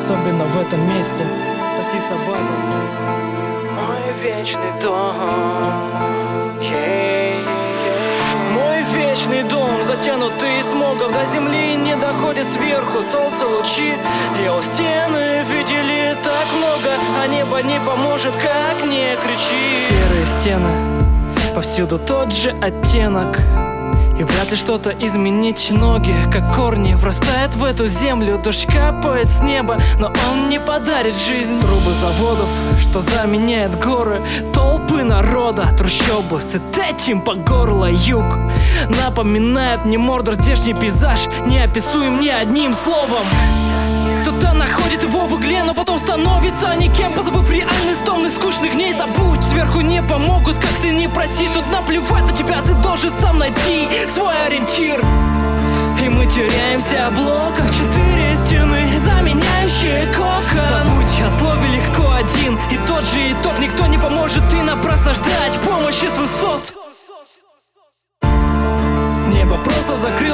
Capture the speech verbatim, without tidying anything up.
особенно в этом месте. Сосиса Батл. Мой вечный дом, yeah, yeah, yeah. Мой вечный дом, затянутый смогом, до земли не доходит сверху солнце лучи. Его стены видели так много, а небо не поможет, как не кричи. Серые стены, повсюду тот же оттенок, и вряд ли что-то изменить. Ноги, как корни, врастают в эту землю. Дождь капает с неба, но он не подарит жизнь. Трубы заводов, что заменяет горы, толпы народа, трущобы, сыт этим по горло. Юг напоминает мне Мордор, здешний пейзаж неописуем ни одним словом. Кто-то находит его в игле, но потом становится никем, позабыв реальность томных скучных дней. Забудь, сверху не помогут, как ты не проси. Тут наплевать на тебя, ты должен сам найти свой ориентир. И мы теряемся в блоках, четыре стены, заменяющие кокон. Забудь о слове легко один, и тот же итог. Никто не поможет, и напрасно ждать помощи с высот. Небо просто закрыто.